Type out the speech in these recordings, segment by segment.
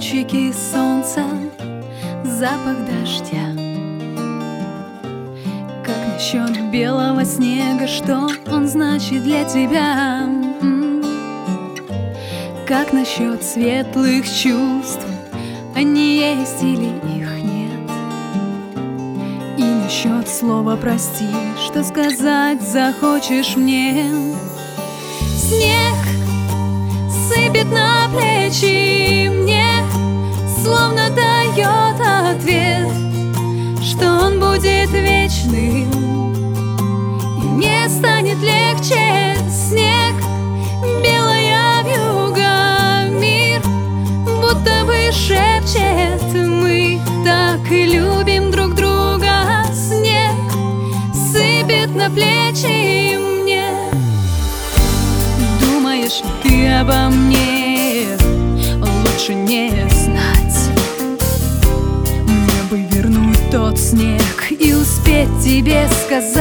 лучики солнца, запах дождя. Как насчет белого снега, что он значит для тебя? Как насчет светлых чувств, они есть или их нет? И насчет слова «прости», что сказать захочешь мне? Снег сыпет на плечи мне, словно дает ответ, что он будет вечным, и мне станет легче. Снег, белая вьюга, мир будто бы шепчет: мы так и любим друг друга. Снег сыпет на плечи мне. Думаешь ли ты обо мне? Лучше не знать. Мне бы вернуть тот снег и успеть тебе сказать: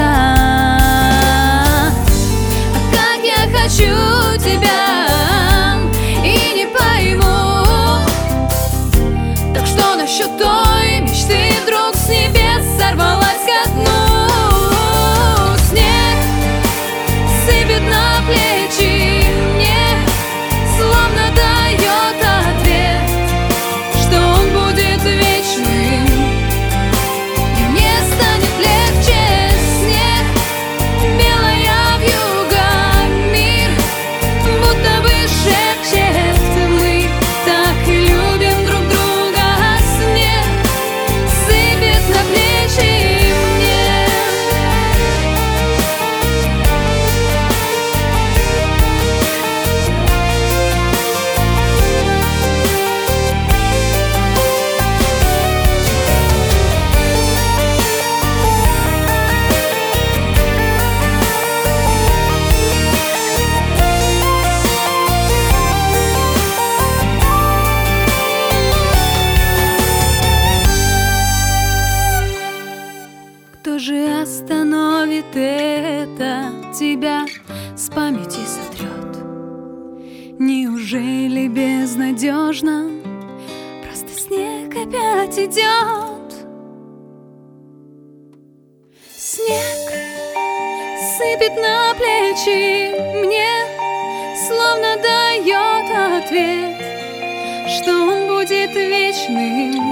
а как я хочу тебя и не пойму. Так что насчет той мечты, вдруг с небес сорвалась ко дну? Снег сыпет на плечи мне, словно дает ответ, что он будет вечным, и мне станет легче. Снег, белая вьюга, мир будто бы шепчет: мы так и любим друг друга. Снег сыпет на плечи мне. Кто же остановит это, тебя с памяти сотрет? Неужели безнадежно? Просто снег опять идет. Снег сыпет на плечи мне, словно дает ответ, что он будет вечным,